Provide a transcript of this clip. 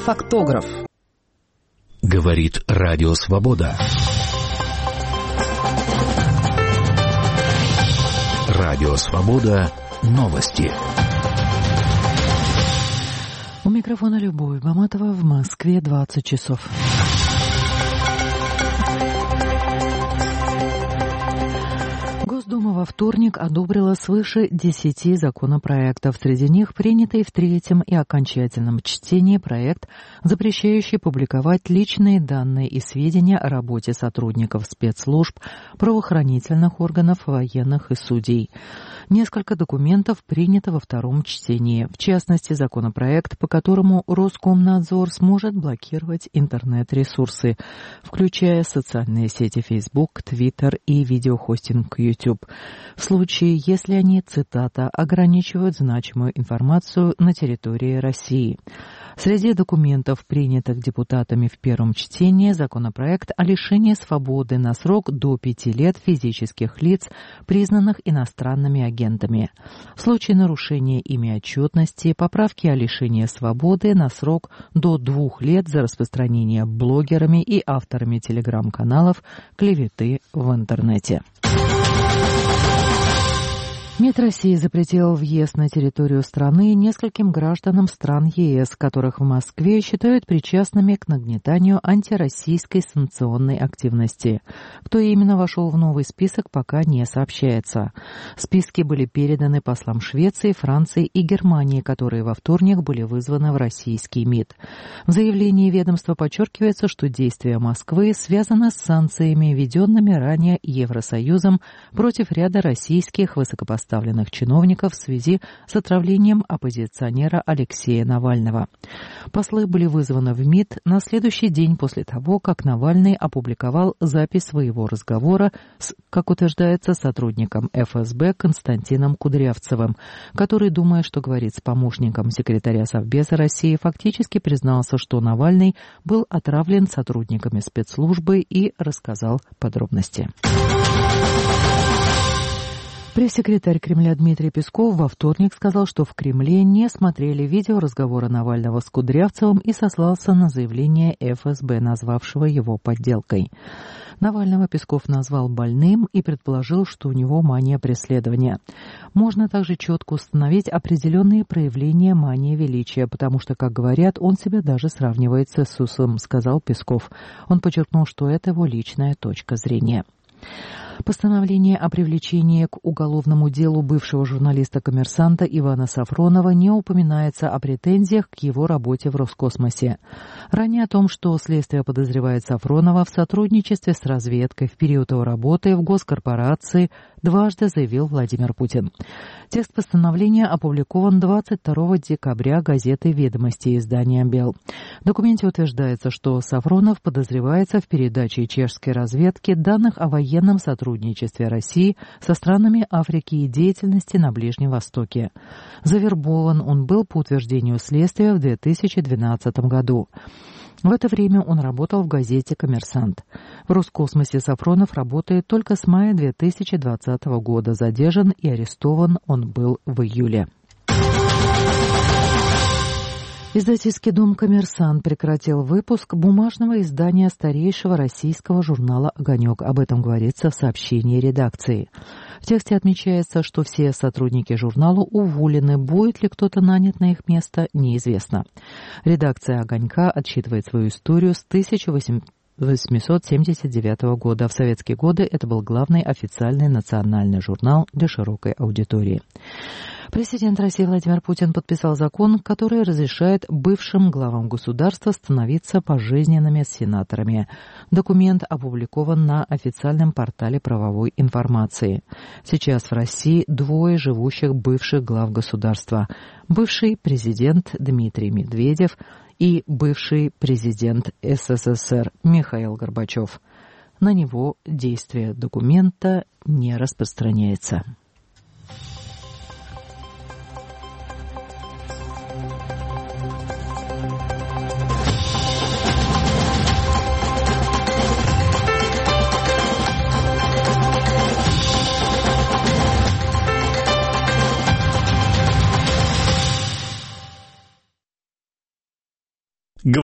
Фактограф. Говорит Радио Свобода. Радио Свобода. Новости. У микрофона Любовь Баматова. В Москве 20 часов. Госдума во вторник одобрила свыше 10 законопроектов. Среди них принятый в третьем и окончательном чтении проект, запрещающий публиковать личные данные и сведения о работе сотрудников спецслужб, правоохранительных органов, военных и судей. Несколько документов принято во втором чтении. В частности, законопроект, по которому Роскомнадзор сможет блокировать интернет-ресурсы, включая социальные сети Facebook, Twitter и видеохостинг YouTube, в случае, если они, цитата, ограничивают значимую информацию на территории России. Среди документов, принятых депутатами в первом чтении, законопроект о лишении свободы на срок до 5 лет физических лиц, признанных иностранными агентами. В случае нарушения ими отчетности, поправки о лишении свободы на срок до 2 лет за распространение блогерами и авторами телеграм-каналов клеветы в интернете. МИД России запретил въезд на территорию страны нескольким гражданам стран ЕС, которых в Москве считают причастными к нагнетанию антироссийской санкционной активности. Кто именно вошел в новый список, пока не сообщается. Списки были переданы послам Швеции, Франции и Германии, которые во вторник были вызваны в российский МИД. В заявлении ведомства подчеркивается, что действия Москвы связаны с санкциями, введенными ранее Евросоюзом против ряда российских высокопоставленных чиновников в связи с отравлением оппозиционера Алексея Навального. Послы были вызваны в МИД на следующий день после того, как Навальный опубликовал запись своего разговора с, как утверждается, сотрудником ФСБ Константином Кудрявцевым, который, думая, что говорит с помощником секретаря Совбеза России, фактически признался, что Навальный был отравлен сотрудниками спецслужбы и рассказал подробности. Пресс-секретарь Кремля Дмитрий Песков во вторник сказал, что в Кремле не смотрели видео разговора Навального с Кудрявцевым и сослался на заявление ФСБ, назвавшего его подделкой. Навального Песков назвал больным и предположил, что у него мания преследования. Можно также четко установить определенные проявления мании величия, потому что, как говорят, он себя даже сравнивает с Иисусом, сказал Песков. Он подчеркнул, что это его личная точка зрения. Постановление о привлечении к уголовному делу бывшего журналиста-коммерсанта Ивана Сафронова не упоминается о претензиях к его работе в Роскосмосе. Ранее о том, что следствие подозревает Сафронова в сотрудничестве с разведкой в период его работы в госкорпорации, дважды заявил Владимир Путин. Текст постановления опубликован 22 декабря газетой «Ведомости» издания «Бел». В документе утверждается, что Сафронов подозревается в передаче чешской разведки данных о военном сотрудничестве России со странами Африки и деятельности на Ближнем Востоке. Завербован он был по утверждению следствия в 2012 году. В это время он работал в газете «Коммерсант». В Роскосмосе Сафронов работает только с мая 2020 года. Задержан и арестован он был в июле. Издательский дом «Коммерсант» прекратил выпуск бумажного издания старейшего российского журнала «Огонек». Об этом говорится в сообщении редакции. В тексте отмечается, что все сотрудники журнала уволены. Будет ли кто-то нанят на их место, неизвестно. Редакция «Огонька» отсчитывает свою историю с 1879 года. В советские годы это был главный официальный национальный журнал для широкой аудитории. Президент России Владимир Путин подписал закон, который разрешает бывшим главам государства становиться пожизненными сенаторами. Документ опубликован на официальном портале правовой информации. Сейчас в России 2 живущих бывших глав государства. Бывший президент Дмитрий Медведев и бывший президент СССР Михаил Горбачев. На него действие документа не распространяется.